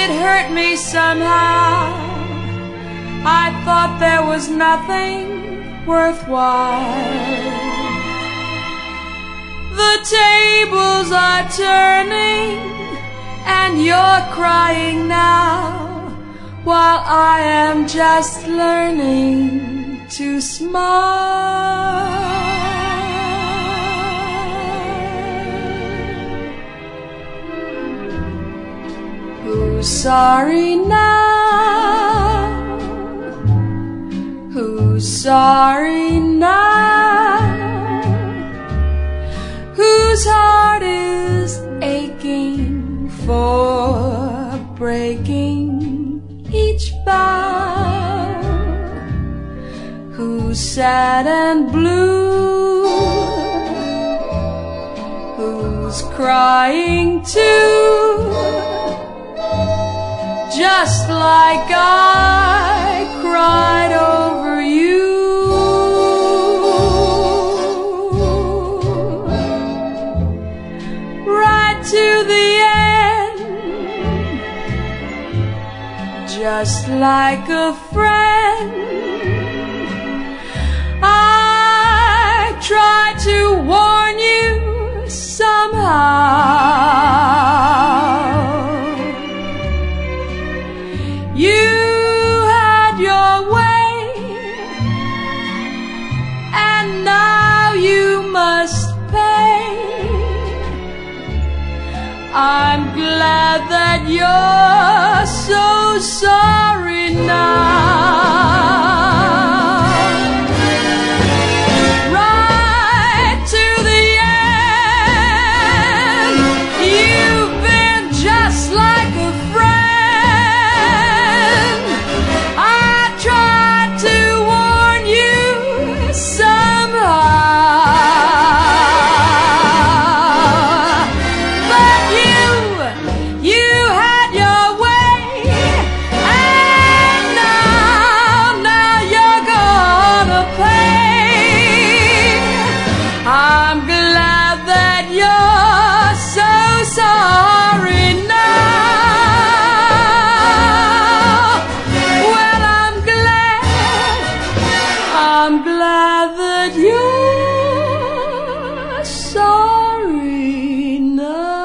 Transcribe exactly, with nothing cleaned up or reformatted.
it hurt me somehow. I thought there was nothing worthwhile. The tables are turning and you're crying now, while I am just learning to smile. Who's sorry now? Who's sorry now? Whose heart is aching for breaking each bow? Who's sad and blue? Who's crying too? Just like I cried over you. Right to the end, just like a friend, I tried to warn you somehow. You had your way, and now you must pay. I'm glad that you're so sorry now. Right to the end, you've been just like a friend. I tried to warn you somehow, but you, you had your way, and now, now you're gonna pay. I'm glad that you're so sorry now. Well, I'm glad, I'm glad that you're sorry now.